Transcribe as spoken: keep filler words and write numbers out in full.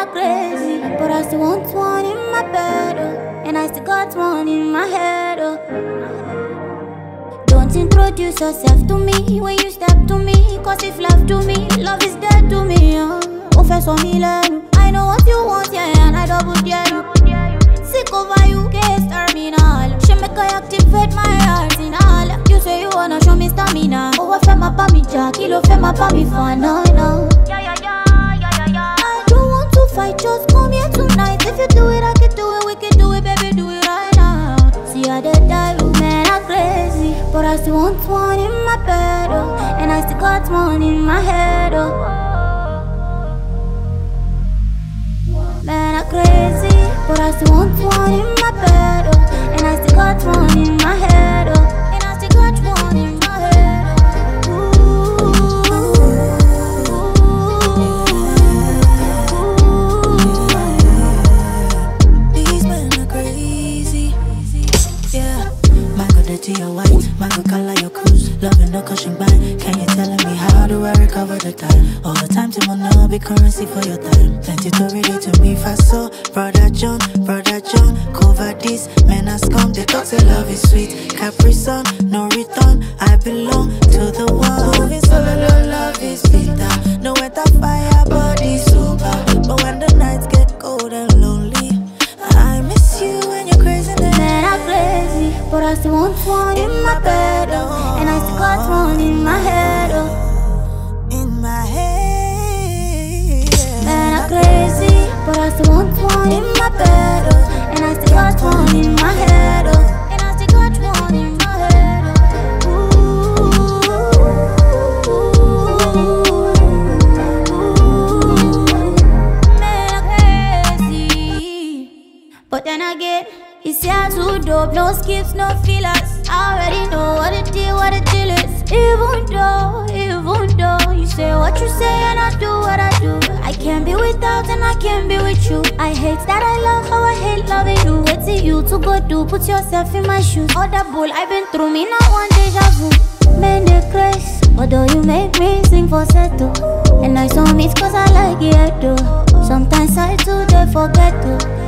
I'm crazy, but I still want one in my bed, oh. And I still got one in my head, oh. Don't introduce yourself to me when you step to me, cause if left to me, love is dead to me, oh. Professor Milan, I know what you want, yeah, and I double dare you. Sick over you, case terminal. She make I activate my arsenal. You say you wanna show me stamina. Oh, I feel my pami jack, kilo feel my pami fan, no, no. Yeah, yeah, yeah, yeah, yeah, yeah. I don't want to fight, just come here tonight. If you do it, I can do it, we can do it, baby, do it right now. See how they die, you man, I'm crazy, but I still want one in my bed, oh. And I still got one in my head, oh. Man, I'm crazy, but I still want one in my bed, oh. And I still got one in my head, oh. And I still got one in my head, oh. Ooh, ooh. These men are crazy, yeah. Mango dirty your white, mango color your cruise. Loving no caution by. Can you tell me how do I recover the time? All the time to wanna be currency for your time. Plenty to relate to me fast so. Brother John, brother John, cover this. Men are scum, they talk say love is sweet. Capri Sun, no return. I belong to the one. Moving solo, love is bitter. No weather, fire, body super. But when the nights get cold and lonely, I miss you when you're crazy. Man, I'm crazy, but I still want one in my bed, oh. And I still got one in my head, oh. In my head, yeah. Man, I'm crazy, but I still want one in my bed, oh. And I still got one in my head, oh. And I still got one in my head, oh. Ooh, ooh, man, I'm crazy. But then again, it's here too dope, no skips, no fillers. I already know what it is, what it deal is. Even though, even though you say what you say and I do what I do, I can't be without and I can't be with you. I hate that I love how I hate loving you. Wait till you to go do, put yourself in my shoes. All that bull I've been through, me not one deja vu. Man, they crazy, although you make me sing for settle. And I saw me cause I like it, though. Sometimes I do, they forget to.